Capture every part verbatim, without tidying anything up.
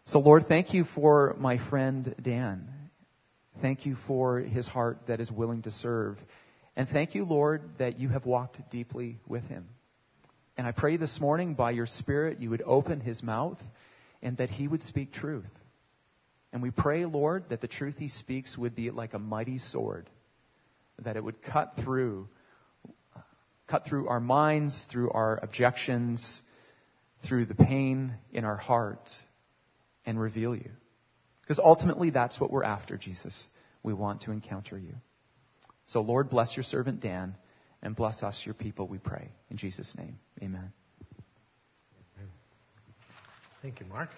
So, Lord, thank you for my friend Dan. Thank you for his heart that is willing to serve. And thank you, Lord, that you have walked deeply with him. And I pray this morning by your Spirit you would open his mouth and that he would speak truth. And we pray, Lord, that the truth he speaks would be like a mighty sword, that it would cut through, cut through our minds, through our objections, through the pain in our heart, and reveal you. Because ultimately that's what we're after, Jesus. We want to encounter you. So, Lord, bless your servant Dan, and bless us, your people, we pray. In Jesus' name, amen. Amen. Thank you, Mark.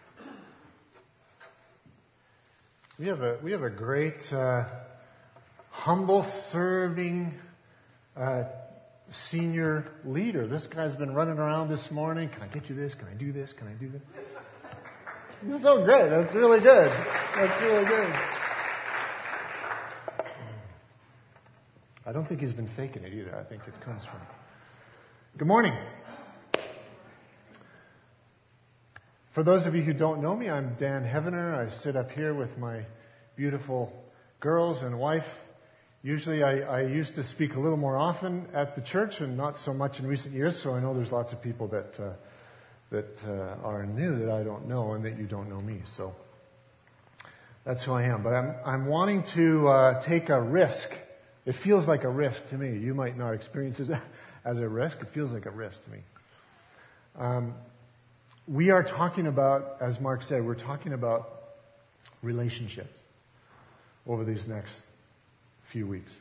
We have a we have a great, uh, humble serving uh, senior leader. This guy's been running around this morning. Can I get you this? Can I do this? Can I do that? It's so great. That's really good. That's really good. I don't think he's been faking it either. I think it comes from. Good morning. For those of you who don't know me, I'm Dan Heavener. I sit up here with my beautiful girls and wife. Usually I, I used to speak a little more often at the church and not so much in recent years, so I know there's lots of people that uh, that uh, are new that I don't know and that you don't know me. So that's who I am. But I'm, I'm wanting to uh, take a risk. It feels like a risk to me. You might not experience it as a risk. It feels like a risk to me. Um, we are talking about, as Mark said, we're talking about relationships over these next few weeks.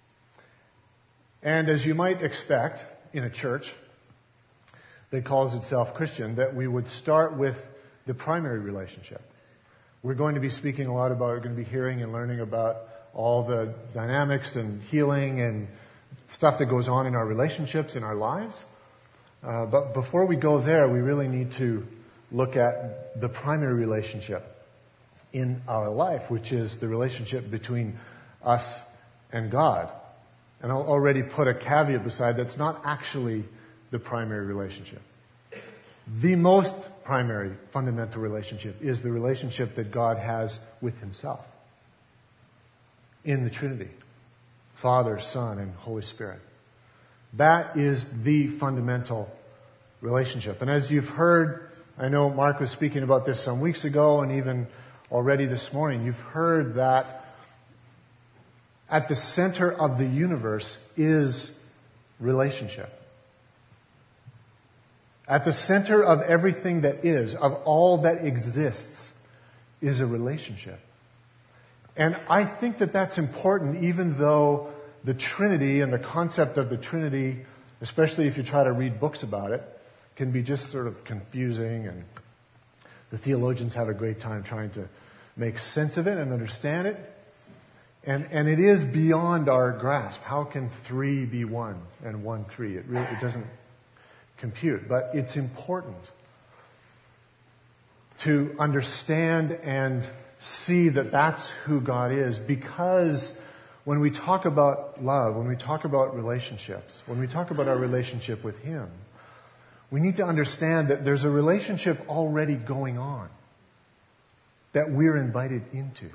And as you might expect in a church that calls itself Christian, that we would start with the primary relationship. We're going to be speaking a lot about, we're going to be hearing and learning about all the dynamics and healing and stuff that goes on in our relationships, in our lives. Uh, but before we go there, we really need to look at the primary relationship in our life, which is the relationship between us and God. And I'll already put a caveat beside that's not actually the primary relationship. The most primary fundamental relationship is the relationship that God has with himself in the Trinity, Father, Son, and Holy Spirit. That is the fundamental relationship. And as you've heard, I know Mark was speaking about this some weeks ago and even already this morning, you've heard that at the center of the universe is relationship. At the center of everything that is, of all that exists, is a relationship. And I think that that's important, even though the Trinity and the concept of the Trinity, especially if you try to read books about it, can be just sort of confusing, and the theologians have a great time trying to make sense of it and understand it. And, and it is beyond our grasp. How can three be one and one three? It really it doesn't compute. But it's important to understand and see that that's who God is, because when we talk about love, when we talk about relationships, when we talk about our relationship with him, we need to understand that there's a relationship already going on that we're invited into.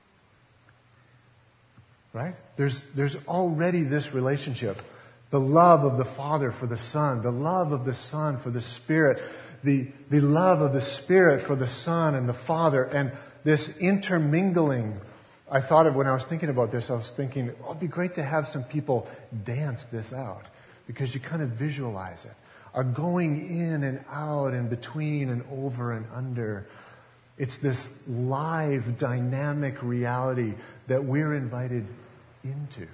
Right? There's, there's already this relationship. The love of the Father for the Son, the love of the Son for the Spirit, the, the love of the Spirit for the Son and the Father, and this intermingling. I thought of when I was thinking about this, I was thinking, oh, it'd be great to have some people dance this out, because you kind of visualize it. Are going in and out and between and over and under. It's this live, dynamic reality that we're invited into.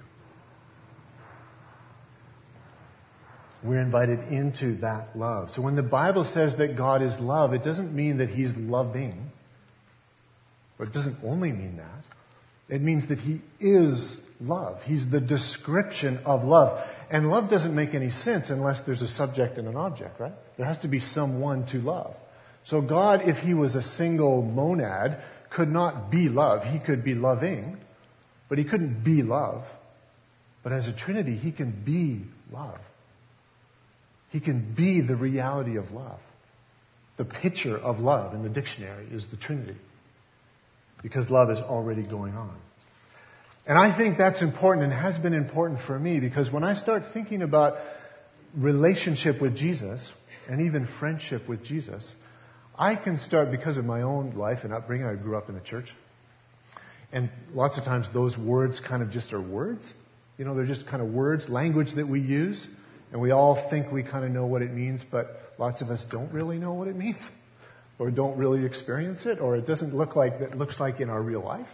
We're invited into that love. So when the Bible says that God is love, it doesn't mean that he's loving. But it doesn't only mean that. It means that he is love. He's the description of love. And love doesn't make any sense unless there's a subject and an object, right? There has to be someone to love. So God, if he was a single monad, could not be love. He could be loving, but he couldn't be love. But as a Trinity, he can be love. He can be the reality of love. the picture of love in the dictionary is the Trinity. Because love is already going on. And I think that's important and has been important for me because when I start thinking about relationship with Jesus and even friendship with Jesus, I can start, because of my own life and upbringing, I grew up in the church. And lots of times those words kind of just are words. You know, they're just kind of words, language that we use. And we all think we kind of know what it means, but lots of us don't really know what it means. Or don't really experience it, or it doesn't look like that looks like in our real life.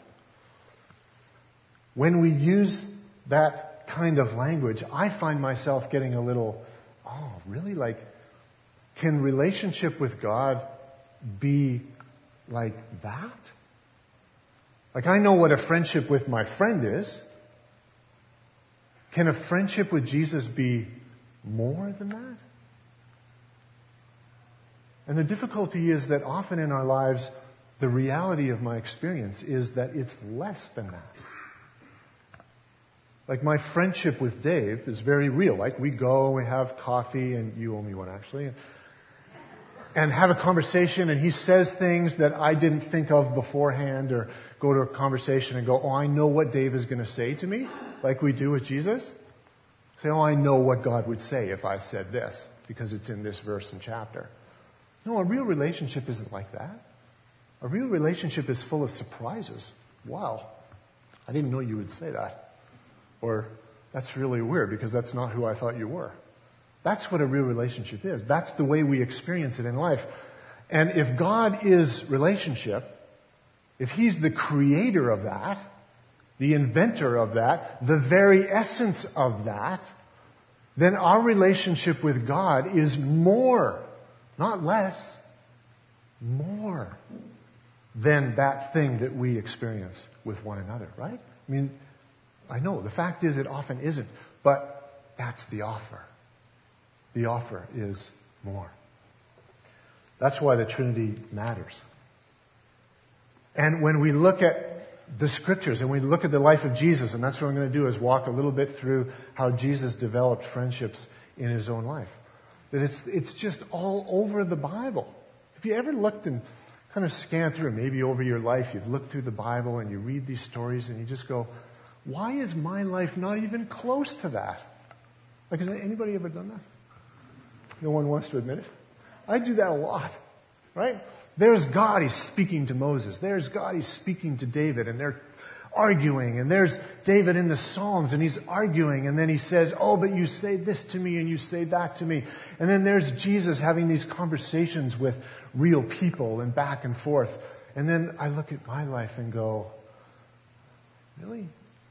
When we use that kind of language, I find myself getting a little, oh, really? Like, can relationship with God be like that? Like, I know what a friendship with my friend is. Can a friendship with Jesus be more than that? And the difficulty is that often in our lives, the reality of my experience is that it's less than that. Like my friendship with Dave is very real. Like we go, we have coffee, and you owe me one actually, and have a conversation, and he says things that I didn't think of beforehand, or go to a conversation and go, oh, I know what Dave is going to say to me, like we do with Jesus. Say, oh, I know what God would say if I said this, because it's in this verse and chapter. No, a real relationship isn't like that. A real relationship is full of surprises. Wow, I didn't know you would say that. Or, that's really weird because that's not who I thought you were. That's what a real relationship is. That's the way we experience it in life. And if God is relationship, if He's the creator of that, the inventor of that, the very essence of that, then our relationship with God is more, not less, more than that thing that we experience with one another, right? I mean, I know, the fact is it often isn't, but that's the offer. The offer is more. That's why the Trinity matters. And when we look at the Scriptures and we look at the life of Jesus, and that's what I'm going to do, is walk a little bit through how Jesus developed friendships in His own life. That it's, it's just all over the Bible. Have you ever looked and kind of scanned through, maybe over your life, you've looked through the Bible and you read these stories and you just go, why is my life not even close to that? Like, has anybody ever done that? No one wants to admit it. I do that a lot, right? There's God, He's speaking to Moses. There's God, He's speaking to David, and they're arguing. And there's David in the Psalms, and he's arguing. And then he says, oh, but you say this to me, and you say that to me. And then there's Jesus having these conversations with real people and back and forth. And then I look at my life and go, really?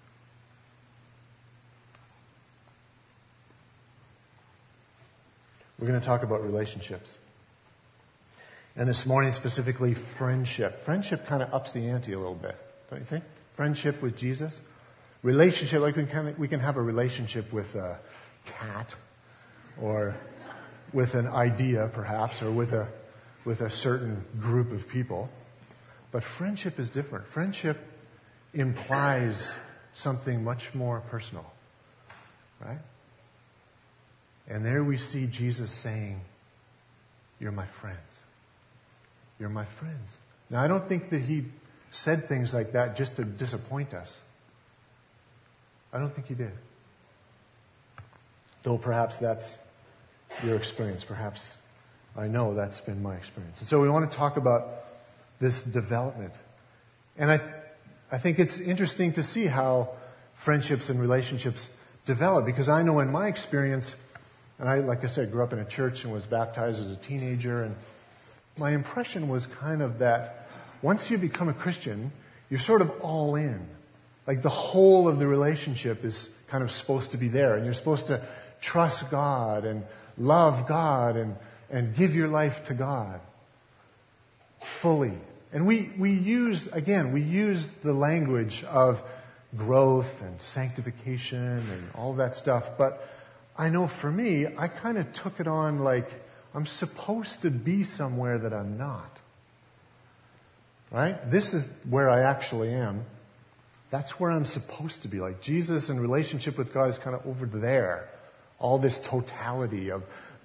We're going to talk about relationships. And this morning, specifically, friendship. Friendship kind of ups the ante a little bit, don't you think? Friendship with Jesus. Relationship, like we can, we can have a relationship with a cat, or with an idea, perhaps, or with a, with a certain group of people. But friendship is different. Friendship implies something much more personal, right? And there we see Jesus saying, you're my friends. You're my friends. Now, I don't think that He said things like that just to disappoint us. I don't think He did. Though perhaps that's your experience. Perhaps I know that's been my experience. And so we want to talk about this development. And I, I think it's interesting to see how friendships and relationships develop. Because I know in my experience, and I, like I said, grew up in a church and was baptized as a teenager. And my impression was kind of that once you become a Christian, you're sort of all in. Like the whole of the relationship is kind of supposed to be there. And you're supposed to trust God and love God and, and give your life to God fully. And we, we use, again, we use the language of growth and sanctification and all that stuff. But I know for me, I kind of took it on like I'm supposed to be somewhere that I'm not. Right? This is where I actually am. That's where I'm supposed to be. Like Jesus in relationship with God is kind of over there. All this totality of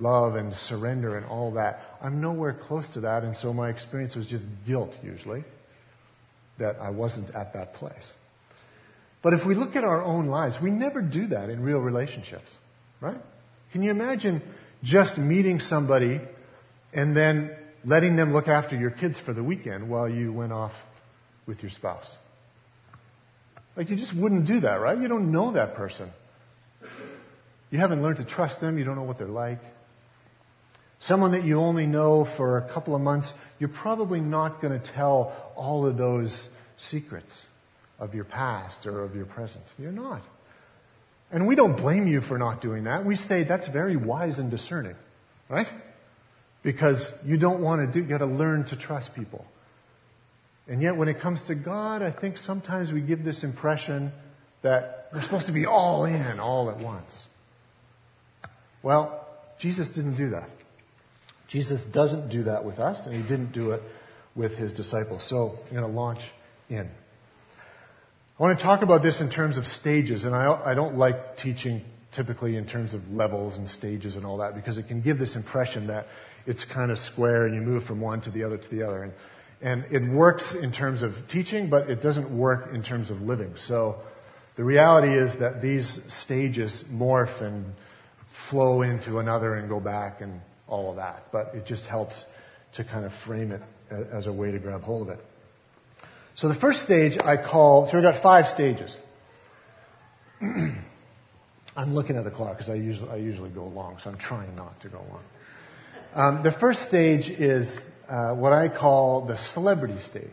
love and surrender and all that. I'm nowhere close to that, and so my experience was just guilt, usually, that I wasn't at that place. But if we look at our own lives, we never do that in real relationships, right? Can you imagine just meeting somebody and then letting them look after your kids for the weekend while you went off with your spouse? Like, you just wouldn't do that, right? You don't know that person. You haven't learned to trust them. You don't know what they're like. Someone that you only know for a couple of months, you're probably not going to tell all of those secrets of your past or of your present. You're not. And we don't blame you for not doing that. We say that's very wise and discerning, right? Because you don't want to do, you got to learn to trust people. And yet when it comes to God, I think sometimes we give this impression that we're supposed to be all in all at once. Well, Jesus didn't do that. Jesus doesn't do that with us, and he didn't do it with his disciples. So I'm going to launch in. I want to talk about this in terms of stages, and I, I don't like teaching typically in terms of levels and stages and all that, because it can give this impression that it's kind of square and you move from one to the other to the other. And, and it works in terms of teaching, but it doesn't work in terms of living. So the reality is that these stages morph and flow into another and go back and all of that. But it just helps to kind of frame it as a way to grab hold of it. So the first stage I call, so we've got five stages. I'm looking at the clock because I usually, I usually go long, so I'm trying not to go long. Um, the first stage is uh, what I call the celebrity stage.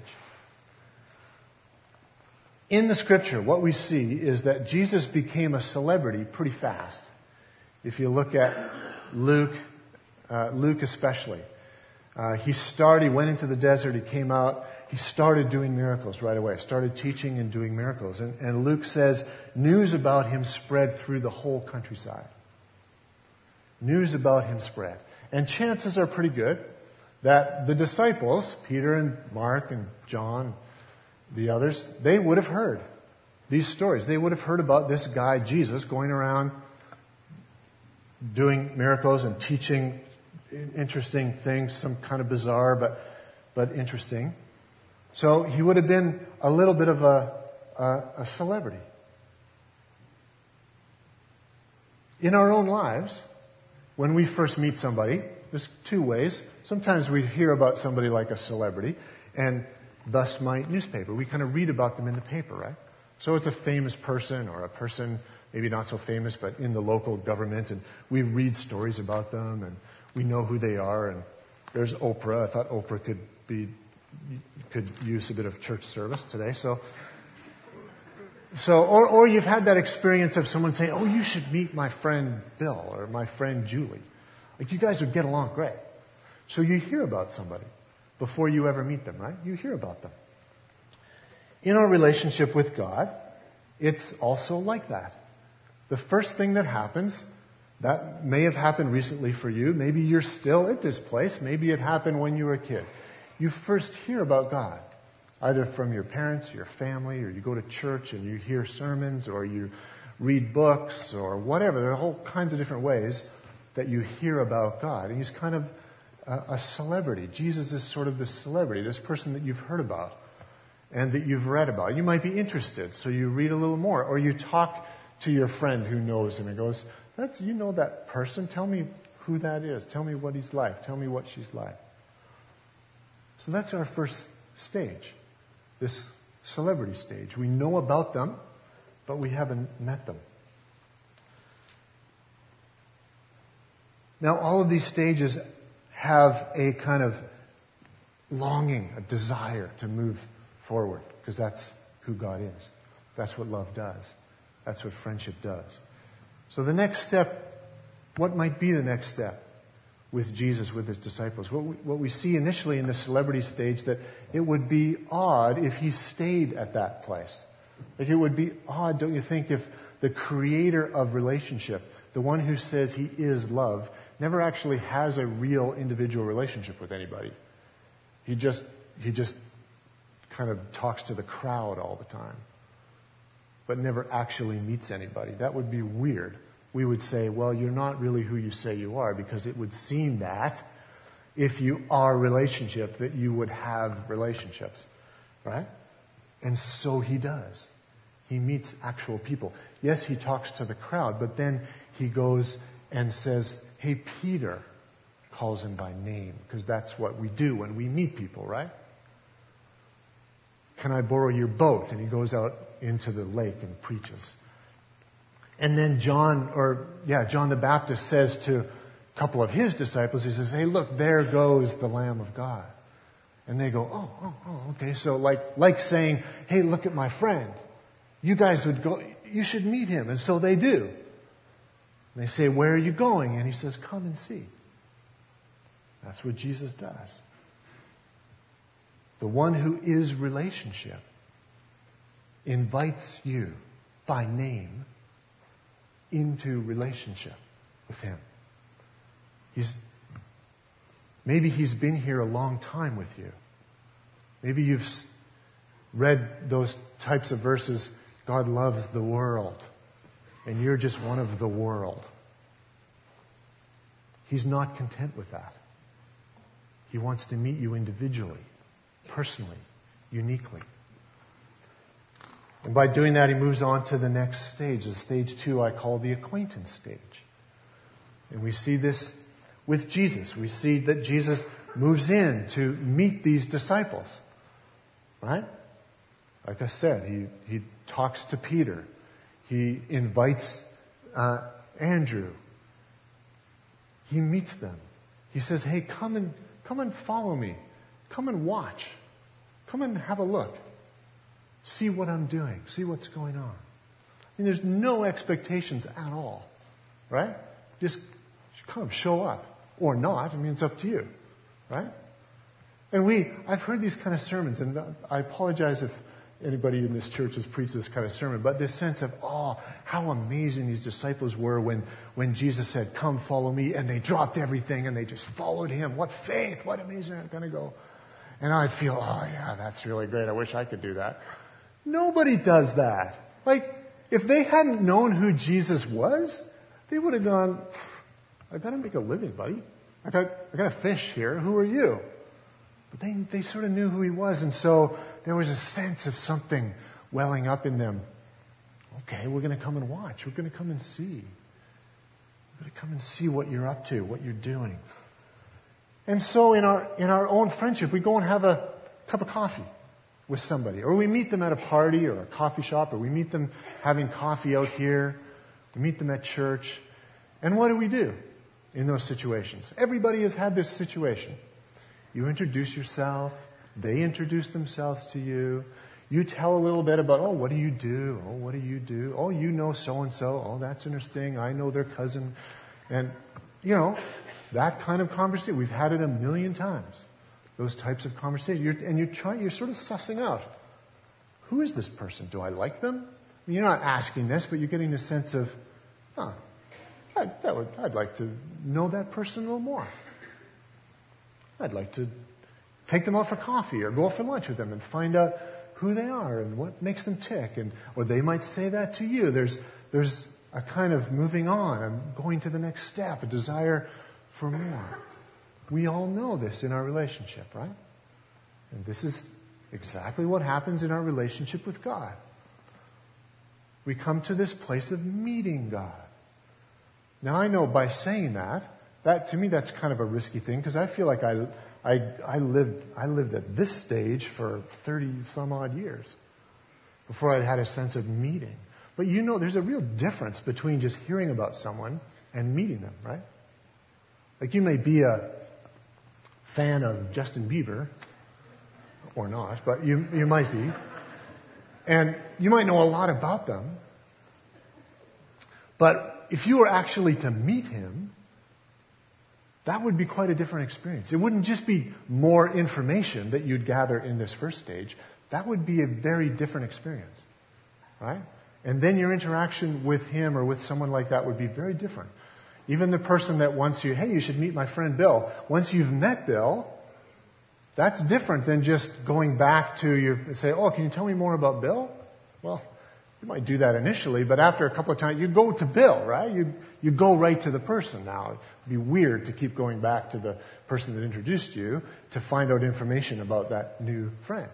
In the scripture, what we see is that Jesus became a celebrity pretty fast. If you look at Luke, uh, Luke especially, uh, he started, he went into the desert, he came out, he started doing miracles right away, started teaching and doing miracles. And, and Luke says news about him spread through the whole countryside. News about him spread. And chances are pretty good that the disciples, Peter and Mark and John, the others, they would have heard these stories. They would have heard about this guy, Jesus, going around doing miracles and teaching interesting things, some kind of bizarre but, but interesting. So he would have been a little bit of a, a, a celebrity. In our own lives, when we first meet somebody, there's two ways. Sometimes we hear about somebody like a celebrity, and thus my newspaper. We kind of read about them in the paper, right? So it's a famous person or a person, maybe not so famous, but in the local government, and we read stories about them, and we know who they are. And there's Oprah. I thought Oprah could be could use a bit of church service today. So, so or, or you've had that experience of someone saying, "Oh, you should meet my friend Bill or my friend Julie. Like, you guys would get along great." So you hear about somebody before you ever meet them, right? You hear about them. In our relationship with God, it's also like that. The first thing that happens, that may have happened recently for you. Maybe you're still at this place. Maybe it happened when you were a kid. You first hear about God, either from your parents, your family, or you go to church and you hear sermons, or you read books, or whatever. There are all kinds of different ways that you hear about God. And he's kind of a, a celebrity. Jesus is sort of this celebrity, this person that you've heard about and that you've read about. You might be interested, so you read a little more, or you talk to your friend who knows him and goes, "That's, you know that person? Tell me who that is. Tell me what he's like. Tell me what she's like." So that's our first stage, this celebrity stage. We know about them, but we haven't met them. Now, all of these stages have a kind of longing, a desire to move forward, because that's who God is. That's what love does. That's what friendship does. So the next step, what might be the next step with Jesus, with his disciples? What we, what we see initially in the celebrity stage, that it would be odd if he stayed at that place. Like, it would be odd, don't you think, if the creator of relationship, the one who says he is love, never actually has a real individual relationship with anybody. He just, he just kind of talks to the crowd all the time, but never actually meets anybody. That would be weird we would say, well, you're not really who you say you are, because it would seem that if you are a relationship, that you would have relationships, right? And so he does. He meets actual people. Yes, he talks to the crowd, but then he goes and says, hey, Peter, calls him by name, because that's what we do when we meet people, right? Can I borrow your boat? And he goes out into the lake and preaches. And then John, or yeah, John the Baptist says to a couple of his disciples, he says, hey, look, there goes the Lamb of God. And they go, oh, oh, oh, okay. So like, like saying, hey, look at my friend. You guys would go, you should meet him. And so they do. And they say, where are you going? And he says, come and see. That's what Jesus does. The one who is relationship invites you by name into relationship with him. He's, maybe he's been here a long time with you. Maybe you've read those types of verses, God loves the world, and you're just one of the world. He's not content with that. He wants to meet you individually, personally, uniquely. And by doing that, he moves on to the next stage. The stage two I call the acquaintance stage. And we see this with Jesus. We see that Jesus moves in to meet these disciples. Right? Like I said, he, he talks to Peter. He invites uh, Andrew. He meets them. He says, hey, come and come and follow me. Come and watch. Come and have a look. See what I'm doing. See what's going on. I mean, there's no expectations at all. Right? Just come, show up. Or not. I mean, it's up to you. Right? And we, I've heard these kind of sermons, and I apologize if anybody in this church has preached this kind of sermon, but this sense of, oh, how amazing these disciples were when, when Jesus said, come follow me, and they dropped everything and they just followed him. What faith, what amazing, I'm going to go. And I feel, oh yeah, that's really great. I wish I could do that. Nobody does that. Like, if they hadn't known who Jesus was, they would have gone, I got to make a living, buddy. I got, I got a fish here. Who are you? But they, they sort of knew who he was, and so there was a sense of something welling up in them. Okay, we're going to come and watch. We're going to come and see. We're going to come and see what you're up to, what you're doing. And so in our in our own friendship, we go and have a cup of coffee with somebody, or we meet them at a party or a coffee shop, or we meet them having coffee out here. We meet them at church. And what do we do in those situations? Everybody has had this situation. You introduce yourself. They introduce themselves to you. You tell a little bit about, oh, what do you do? Oh, what do you do? Oh, you know so-and-so. Oh, that's interesting. I know their cousin. And, you know, that kind of conversation. We've had it a million times. Those types of conversations. You're, and you're trying, you're sort of sussing out, who is this person? Do I like them? I mean, you're not asking this, but you're getting a sense of, huh, I'd, that would, I'd like to know that person a little more. I'd like to take them out for coffee or go out for lunch with them and find out who they are and what makes them tick. And or they might say that to you. There's there's a kind of moving on. I'm going to the next step, a desire for more. We all know this in our relationship, right? And this is exactly what happens in our relationship with God. We come to this place of meeting God. Now, I know by saying that, that to me that's kind of a risky thing, because I feel like I, I, I lived I lived at this stage for thirty some odd years before I'd had a sense of meeting. But you know, there's a real difference between just hearing about someone and meeting them, right? Like, you may be a fan of Justin Bieber, or not, but you you might be, and you might know a lot about them. But if you were actually to meet him, that would be quite a different experience. It wouldn't just be more information that you'd gather in this first stage. That would be a very different experience, right? And then your interaction with him or with someone like that would be very different. Even the person that wants you, hey, you should meet my friend Bill. Once you've met Bill, that's different than just going back to your, say, oh, can you tell me more about Bill? Well, You might do that initially, but after a couple of times, you go to Bill, right? You, you go right to the person now. It would be weird to keep going back to the person that introduced you to find out information about that new friend.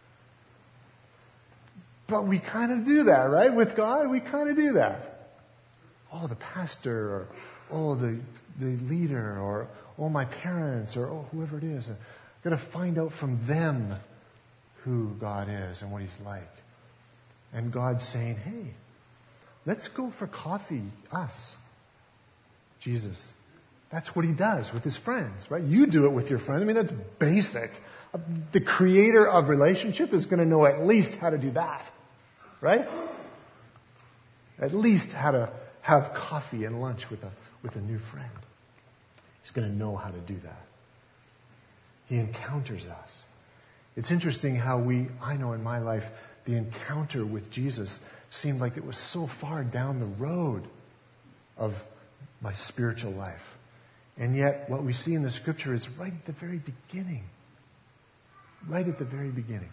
But we kind of do that, right? With God, we kind of do that. Oh, the pastor, or oh, the, the leader, or oh, my parents, or oh, whoever it is. I've got to find out from them who God is and what He's like. And God's saying, hey, let's go for coffee, us. Jesus. That's what He does with His friends, right? You do it with your friends. I mean, that's basic. The creator of relationship is going to know at least how to do that, right? At least how to have coffee and lunch with a, with a new friend. He's going to know how to do that. He encounters us. It's interesting how we, I know in my life, the encounter with Jesus seemed like it was so far down the road of my spiritual life. And yet, what we see in the Scripture is right at the very beginning. Right at the very beginning.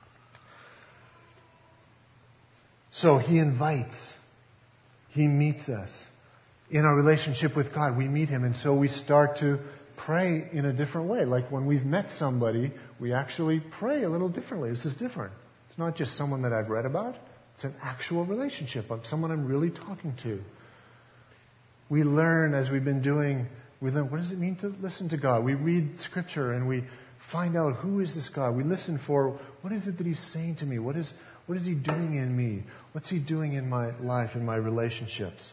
So He invites. He meets us. In our relationship with God, we meet Him, and so we start to pray in a different way. Like when we've met somebody, we actually pray a little differently. This is different. It's not just someone that I've read about. It's an actual relationship of someone I'm really talking to. We learn, as we've been doing, we learn, what does it mean to listen to God? We read Scripture and we find out, who is this God? We listen for, what is it that He's saying to me? What is, what is He doing in me? What's He doing in my life, in my relationships?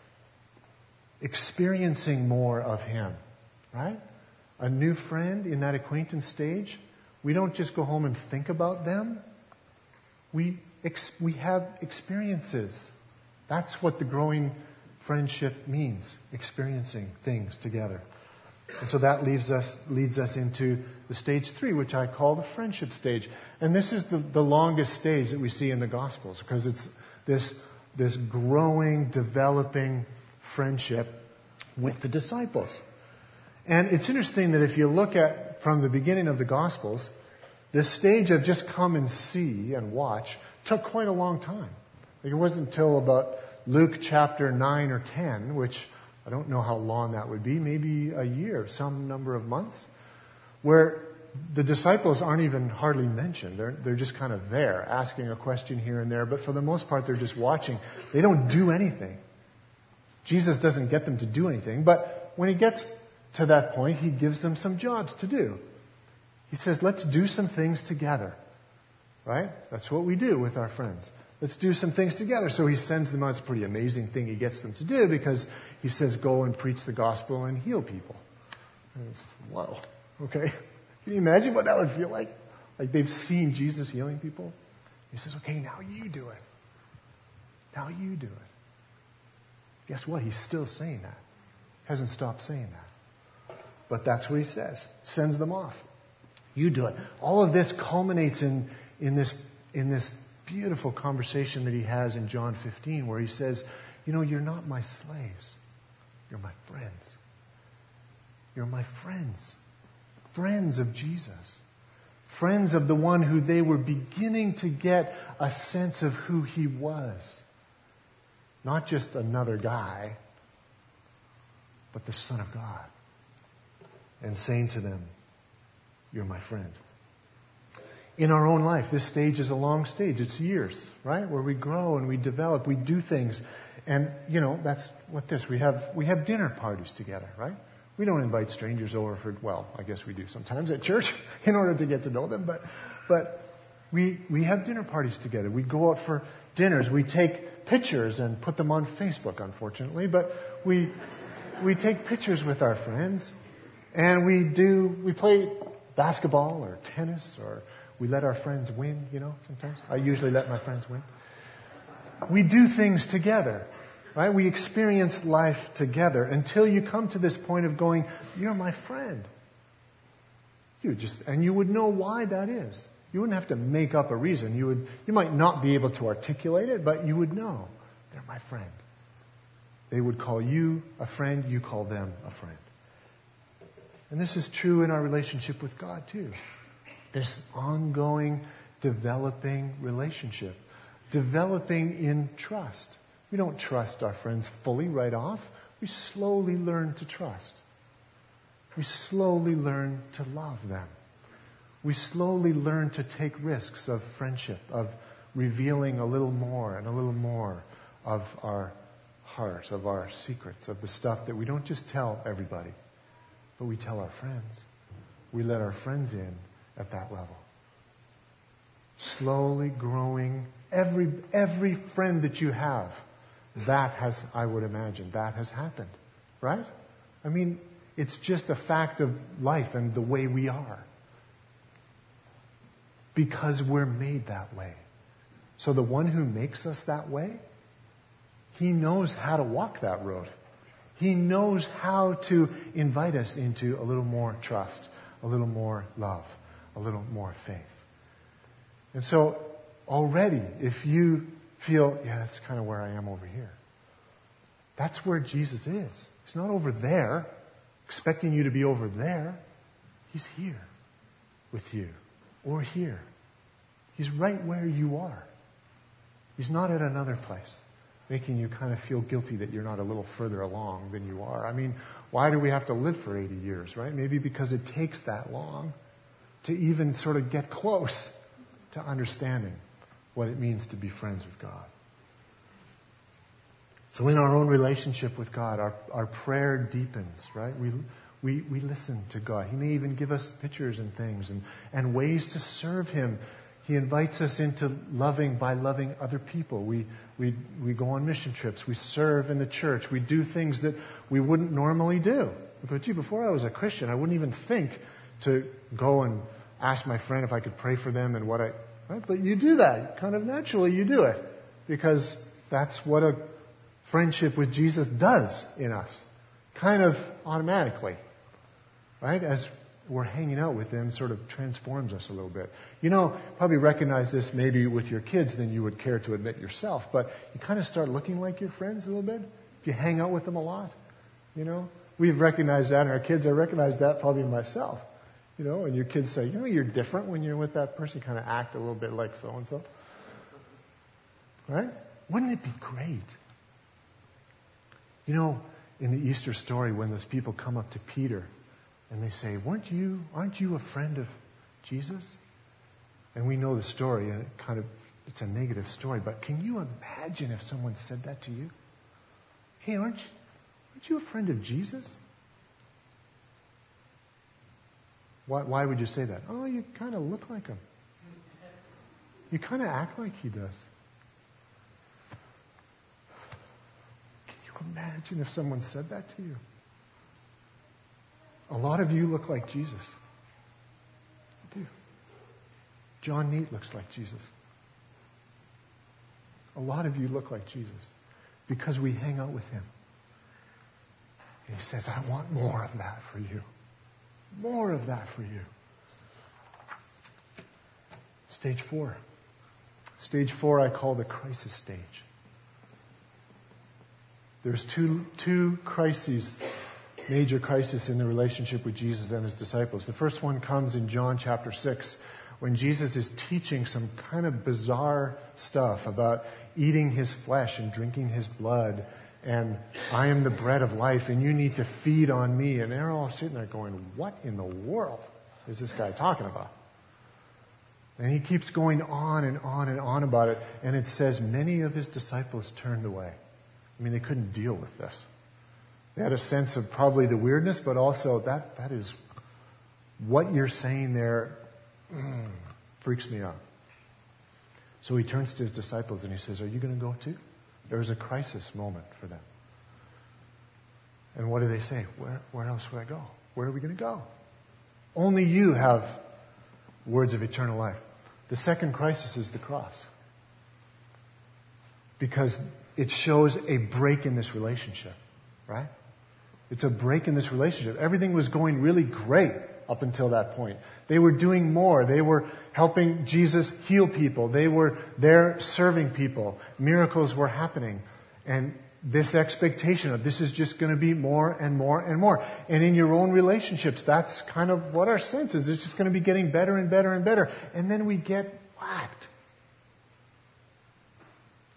Experiencing more of Him, right? A new friend in that acquaintance stage, we don't just go home and think about them. We, ex- we have experiences. That's what the growing friendship means, experiencing things together. And so that leaves us, leads us into the stage three, which I call the friendship stage. And this is the, the longest stage that we see in the Gospels, because it's this, this growing, developing friendship with the disciples. And it's interesting that if you look at, from the beginning of the Gospels, this stage of just come and see and watch took quite a long time. Like it wasn't until about Luke chapter nine or ten, which I don't know how long that would be, maybe a year, some number of months, where the disciples aren't even hardly mentioned. They're, they're just kind of there, asking a question here and there, but for the most part, they're just watching. They don't do anything. Jesus doesn't get them to do anything, but when He gets to that point, He gives them some jobs to do. He says, let's do some things together, right? That's what we do with our friends. Let's do some things together. So He sends them out. It's a pretty amazing thing He gets them to do, because He says, go and preach the gospel and heal people. And it's, whoa, okay. Can you imagine what that would feel like? Like they've seen Jesus healing people. He says, okay, now you do it. Now you do it. Guess what? He's still saying that. Hasn't stopped saying that. But that's what He says. Sends them off. You do it. All of this culminates in, in this in this beautiful conversation that He has in John fifteen, where He says, you know, you're not my slaves. You're my friends. You're my friends. Friends of Jesus. Friends of the one who they were beginning to get a sense of who He was. Not just another guy, but the Son of God. And saying to them, you're my friend. In our own life, this stage is a long stage. It's years, right? Where we grow and we develop, we do things. And, you know, that's what this, we have, we have dinner parties together, right? We don't invite strangers over for, well, I guess we do sometimes at church in order to get to know them, but, but we, we have dinner parties together. We go out for dinners. We take pictures and put them on Facebook, unfortunately, but we, we take pictures with our friends, and we do, we play basketball or tennis, or we let our friends win, you know, sometimes. I usually let my friends win. We do things together, right? We experience life together until you come to this point of going, you're my friend. You just, and you would know why that is. You wouldn't have to make up a reason. You would, you might not be able to articulate it, but you would know they're my friend. They would call you a friend, you call them a friend. And this is true in our relationship with God too. This ongoing, developing relationship. Developing in trust. We don't trust our friends fully right off. We slowly learn to trust. We slowly learn to love them. We slowly learn to take risks of friendship, of revealing a little more and a little more of our heart, of our secrets, of the stuff that we don't just tell everybody, but we tell our friends. We let our friends in at that level. Slowly growing. Every, every friend that you have, that has, I would imagine, that has happened. Right? I mean, it's just a fact of life and the way we are. Because we're made that way. So the one who makes us that way, he knows how to walk that road. He knows how to invite us into a little more trust, a little more love, a little more faith. And so already, if you feel, yeah, that's kind of where I am over here, that's where Jesus is. He's not over there, expecting you to be over there. He's here with you, or here. He's right where you are. He's not at another place, making you kind of feel guilty that you're not a little further along than you are. I mean, why do we have to live for eighty years, right? Maybe because it takes that long to even sort of get close to understanding what it means to be friends with God. So in our own relationship with God, our, our prayer deepens, right? We, we, we listen to God. He may even give us pictures and things and, and ways to serve Him. He invites us into loving by loving other people. We, we, we go on mission trips. We serve in the church. We do things that we wouldn't normally do. But gee, before I was a Christian, I wouldn't even think to go and ask my friend if I could pray for them and what I... Right? But you do that. Kind of naturally you do it. Because that's what a friendship with Jesus does in us. Kind of automatically. Right? As we're hanging out with Him, sort of transforms us a little bit. You know, probably recognize this maybe with your kids than you would care to admit yourself. But you kind of start looking like your friends a little bit. If you hang out with them a lot. You know? We've recognized that in our kids. I recognize that probably in myself. You know, and your kids say, you know, you're different when you're with that person. You kind of act a little bit like so-and-so. Right? Wouldn't it be great? You know, in the Easter story, when those people come up to Peter and they say, weren't you, aren't you a friend of Jesus? And we know the story, and it kind of, it's a negative story, but can you imagine if someone said that to you? Hey, aren't you, aren't you a friend of Jesus? Why, why would you say that? Oh, you kind of look like him. You kind of act like he does. Can you imagine if someone said that to you? A lot of you look like Jesus. You do. John Neat looks like Jesus. A lot of you look like Jesus because we hang out with Him. And He says, I want more of that for you. More of that for you. Stage four. Stage four I call the crisis stage. There's two, two crises, major crises in the relationship with Jesus and His disciples. The first one comes in John chapter six, when Jesus is teaching some kind of bizarre stuff about eating His flesh and drinking His blood, and I am the bread of life, and you need to feed on me. And they're all sitting there going, what in the world is this guy talking about? And He keeps going on and on and on about it. And it says many of His disciples turned away. I mean, they couldn't deal with this. They had a sense of probably the weirdness, but also that that is what you're saying there mm, freaks me out. So He turns to His disciples and He says, are you going to go too? There was a crisis moment for them. And what do they say? Where, where else would I go? Where are we going to go? Only you have words of eternal life. The second crisis is the cross. Because it shows a break in this relationship, right? It's a break in this relationship. Everything was going really great up until that point. They were doing more. They were helping Jesus heal people. They were there serving people. Miracles were happening. And this expectation of this is just going to be more and more and more. And in your own relationships, that's kind of what our sense is. It's just going to be getting better and better and better. And then we get whacked.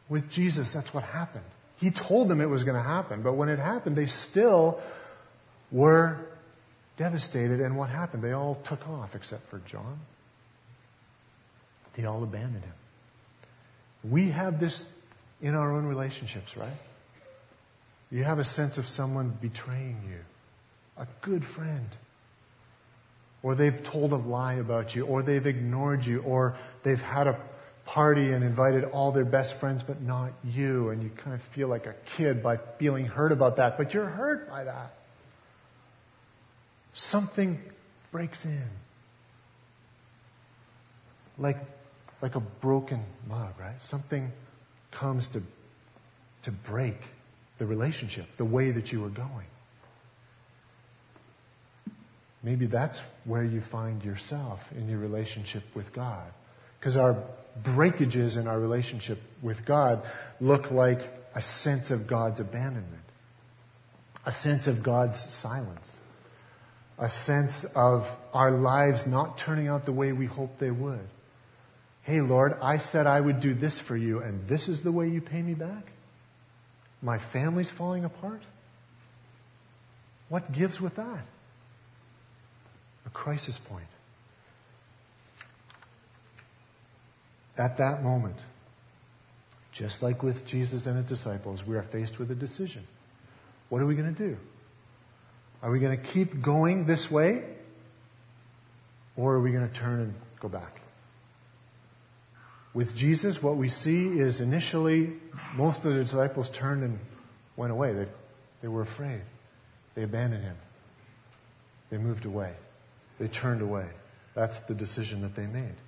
With Jesus, that's what happened. He told them it was going to happen, but when it happened, they still were devastated. And what happened? They all took off except for John. They all abandoned him. We have this in our own relationships, right? You have a sense of someone betraying you, a good friend. Or they've told a lie about you, or they've ignored you, or they've had a party and invited all their best friends but not you, and you kind of feel like a kid by feeling hurt about that, but you're hurt by that. Something breaks in. Like, like a broken mug, right? Something comes to, to break the relationship, the way that you were going. Maybe that's where you find yourself in your relationship with God. Because our breakages in our relationship with God look like a sense of God's abandonment, a sense of God's silence, a sense of our lives not turning out the way we hoped they would. Hey, Lord, I said I would do this for you, and this is the way you pay me back? My family's falling apart? What gives with that? A crisis point. At that moment, just like with Jesus and his disciples, we are faced with a decision. What are we going to do? Are we going to keep going this way? Or are we going to turn and go back? With Jesus, what we see is initially most of the disciples turned and went away. They, they were afraid. They abandoned him. They moved away. They turned away. That's the decision that they made.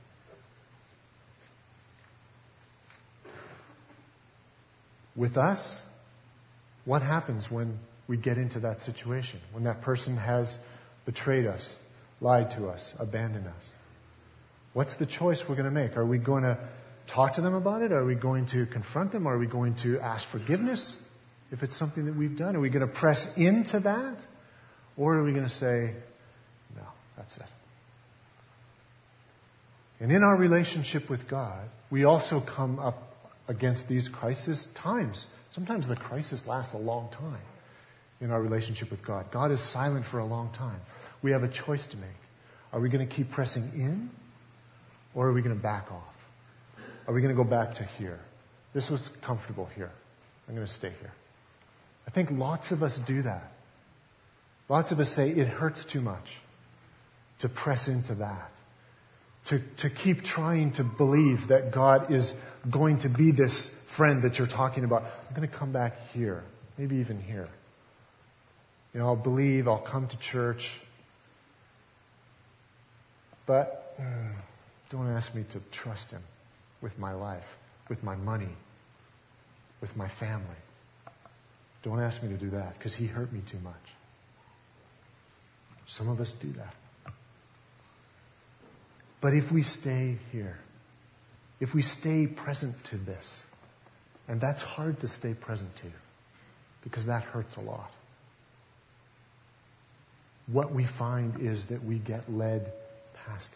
With us, what happens when we get into that situation? When that person has betrayed us, lied to us, abandoned us? What's the choice we're going to make? Are we going to talk to them about it? Are we going to confront them? Are we going to ask forgiveness if it's something that we've done? Are we going to press into that? Or are we going to say, no, that's it? And in our relationship with God, we also come up against these crisis times. Sometimes the crisis lasts a long time in our relationship with God. God is silent for a long time. We have a choice to make. Are we going to keep pressing in? Or are we going to back off? Are we going to go back to here? This was comfortable here. I'm going to stay here. I think lots of us do that. Lots of us say it hurts too much to press into that. To, to keep trying to believe that God is going to be this friend that you're talking about. I'm going to come back here. Maybe even here. You know, I'll believe, I'll come to church. But mm, don't ask me to trust him with my life, with my money, with my family. Don't ask me to do that because he hurt me too much. Some of us do that. But if we stay here, if we stay present to this, and that's hard to stay present to because that hurts a lot. What we find is that we get led past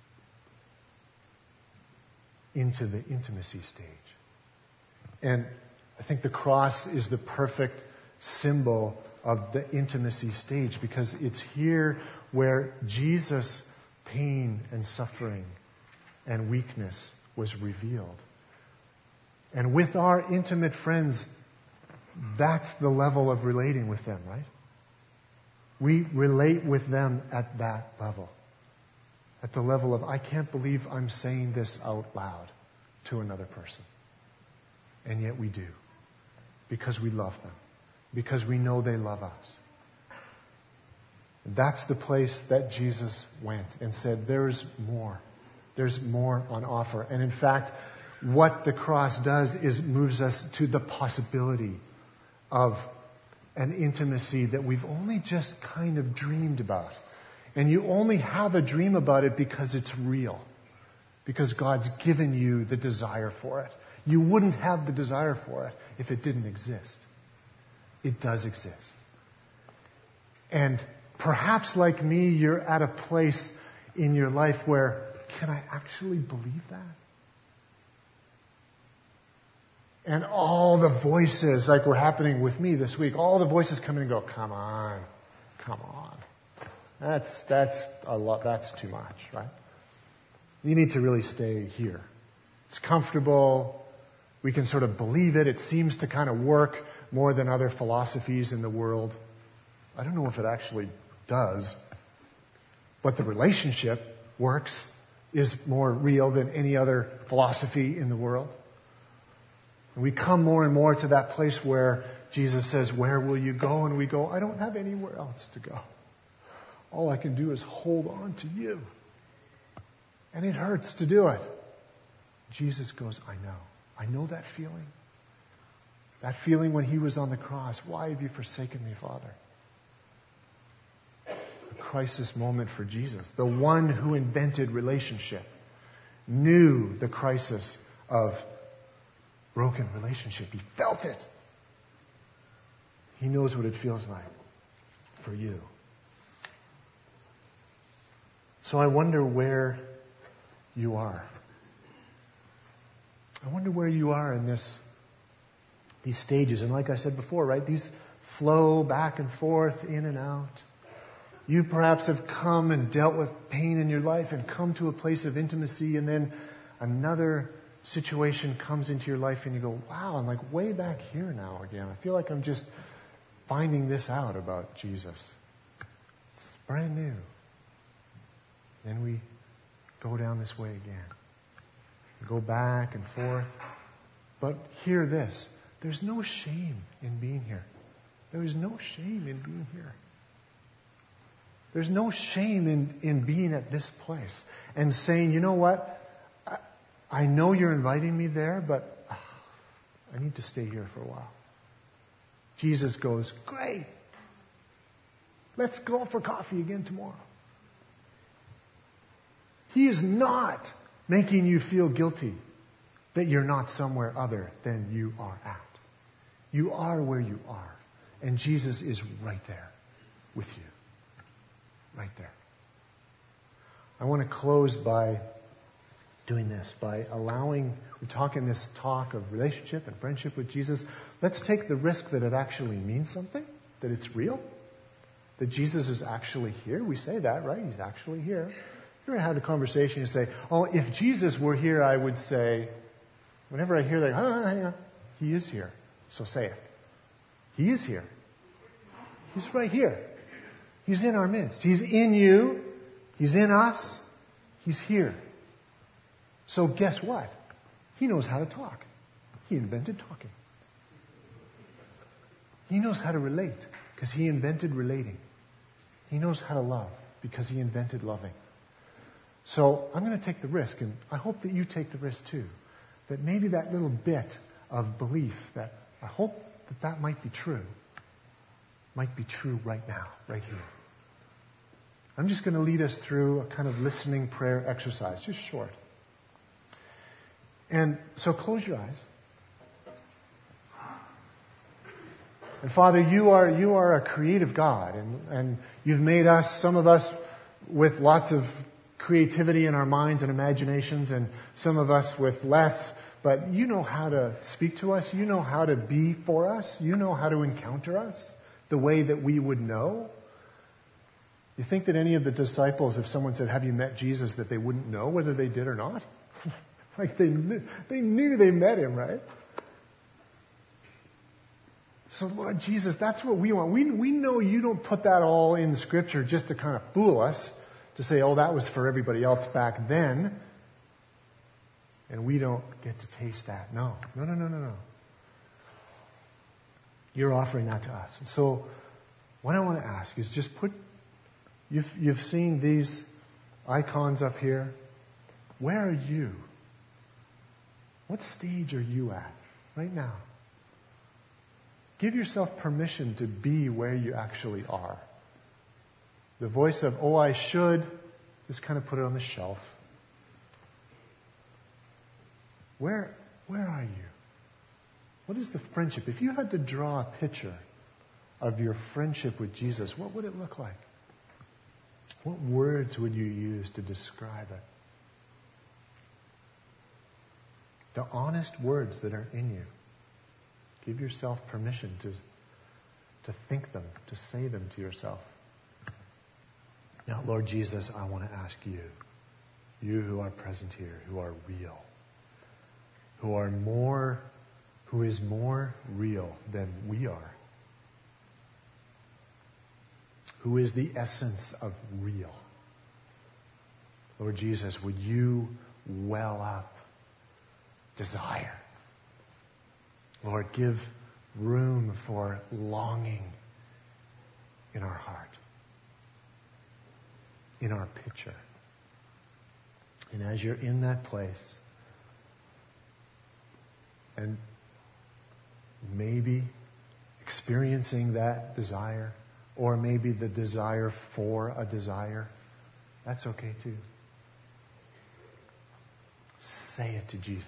it into the intimacy stage. And I think the cross is the perfect symbol of the intimacy stage because it's here where Jesus' pain and suffering and weakness was revealed. And with our intimate friends, that's the level of relating with them, right? We relate with them at that level. At the level of, I can't believe I'm saying this out loud to another person. And yet we do. Because we love them. Because we know they love us. That's the place that Jesus went and said, there's more. There's more on offer. And in fact, what the cross does is moves us to the possibility of an intimacy that we've only just kind of dreamed about. And you only have a dream about it because it's real. Because God's given you the desire for it. You wouldn't have the desire for it if it didn't exist. It does exist. And perhaps like me, you're at a place in your life where, can I actually believe that? And all the voices, like were happening with me this week, all the voices come in and go, come on, come on. That's, that's a lot, that's too much, right? You need to really stay here. It's comfortable. We can sort of believe it. It seems to kind of work more than other philosophies in the world. I don't know if it actually does, but the relationship works, is more real than any other philosophy in the world. And we come more and more to that place where Jesus says, where will you go? And we go, I don't have anywhere else to go. All I can do is hold on to you. And it hurts to do it. Jesus goes, I know. I know that feeling. That feeling when he was on the cross. Why have you forsaken me, Father? A crisis moment for Jesus. The one who invented relationship knew the crisis of broken relationship. He felt it. He knows what it feels like for you. So I wonder where you are. I wonder where you are in this, these stages. And like I said before, right, these flow back and forth, in and out. You perhaps have come and dealt with pain in your life and come to a place of intimacy, and then another situation comes into your life and you go, wow, I'm like way back here now again. I feel like I'm just finding this out about Jesus. It's brand new. Then we go down this way again. We go back and forth. But hear this. There's no shame in being here. There is no shame in being here. There's no shame in, in being at this place and saying, you know what? I, I know you're inviting me there, but uh, I need to stay here for a while. Jesus goes, great. Let's go for coffee again tomorrow. He is not making you feel guilty that you're not somewhere other than you are at. You are where you are. And Jesus is right there with you. Right there. I want to close by doing this, by allowing, we're talking this talk of relationship and friendship with Jesus. Let's take the risk that it actually means something, that it's real, that Jesus is actually here. We say that, right? He's actually here. You ever had a conversation and say, oh, if Jesus were here, I would say, whenever I hear that, oh, hang on, he is here. So say it. He is here. He's right here. He's in our midst. He's in you. He's in us. He's here. So guess what? He knows how to talk. He invented talking. He knows how to relate because he invented relating. He knows how to love because he invented loving. So I'm going to take the risk, and I hope that you take the risk too, that maybe that little bit of belief, that I hope that that might be true, might be true right now, right here. I'm just going to lead us through a kind of listening prayer exercise, just short. And so close your eyes. And Father, you are you are a creative God, and, and you've made us, some of us, with lots of creativity in our minds and imaginations, and some of us with less. But you know how to speak to us. You know how to be for us. You know how to encounter us the way that we would know. You think that any of the disciples, if someone said, have you met Jesus, that they wouldn't know whether they did or not? Like they knew, they knew they met him, right? So Lord Jesus, that's what we want. We, we know you don't put that all in Scripture just to kind of fool us, to say, oh, that was for everybody else back then, and we don't get to taste that. No, no, no, no, no, no. You're offering that to us. And so what I want to ask is just put, you've, you've seen these icons up here. Where are you? What stage are you at right now? Give yourself permission to be where you actually are. The voice of, oh, I should, just kind of put it on the shelf. Where, where are you? What is the friendship? If you had to draw a picture of your friendship with Jesus, what would it look like? What words would you use to describe it? The honest words that are in you. Give yourself permission to, to think them, to say them to yourself. Now, Lord Jesus, I want to ask you, you who are present here, who are real, who are more, who is more real than we are, who is the essence of real. Lord Jesus, would you well up desire? Lord, give room for longing in our heart, in our picture. And as you're in that place, and maybe experiencing that desire, or maybe the desire for a desire, that's okay too. Say it to Jesus.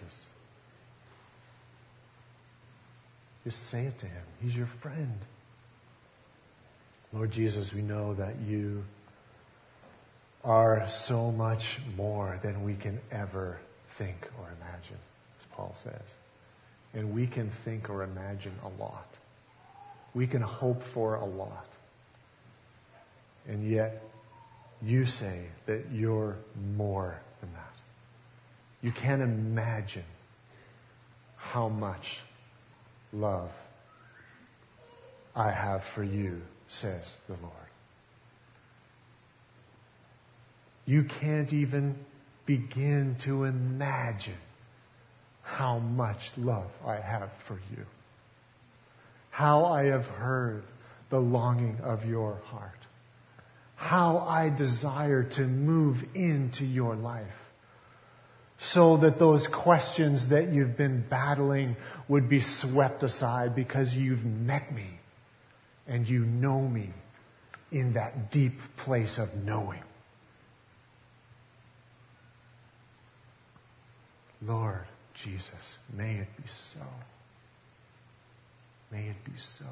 Just say it to him. He's your friend. Lord Jesus, we know that you are so much more than we can ever think or imagine, as Paul says. And we can think or imagine a lot. We can hope for a lot. And yet, you say that you're more than that. You can't imagine how much love I have for you, says the Lord. You can't even begin to imagine how much love I have for you. How I have heard the longing of your heart. How I desire to move into your life, so that those questions that you've been battling would be swept aside because you've met me and you know me in that deep place of knowing. Lord Jesus, may it be so. May it be so.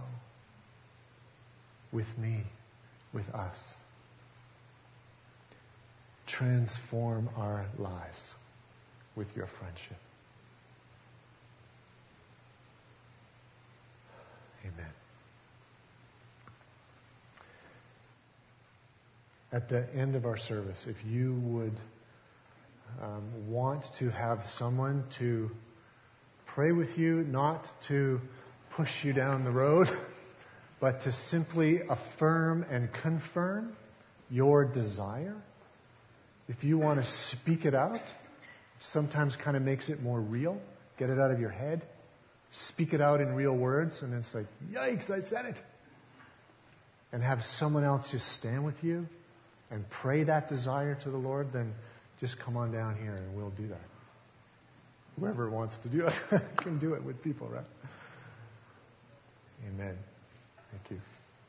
With me, with us. Transform our lives with your friendship. Amen. At the end of our service, if you would um, want to have someone to pray with you, not to push you down the road, but to simply affirm and confirm your desire, if you want to speak it out, sometimes kind of makes it more real. Get it out of your head. Speak it out in real words. And it's like, yikes, I said it. And have someone else just stand with you and pray that desire to the Lord, then just come on down here and we'll do that. Whoever wants to do it can do it with people, right? Amen. Thank you.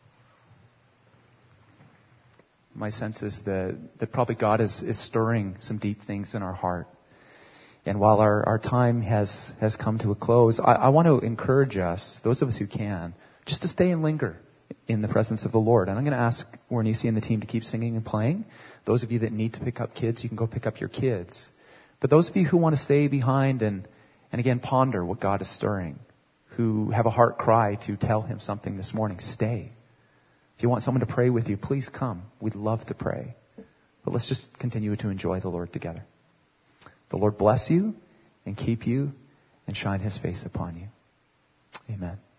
My sense is that, that probably God is, is stirring some deep things in our heart. And while our, our time has, has come to a close, I, I want to encourage us, those of us who can, just to stay and linger in the presence of the Lord. And I'm going to ask Warnesi and the team to keep singing and playing. Those of you that need to pick up kids, you can go pick up your kids. But those of you who want to stay behind and, and again, ponder what God is stirring, who have a heart cry to tell him something this morning, stay. If you want someone to pray with you, please come. We'd love to pray. But let's just continue to enjoy the Lord together. The Lord bless you and keep you and shine his face upon you. Amen.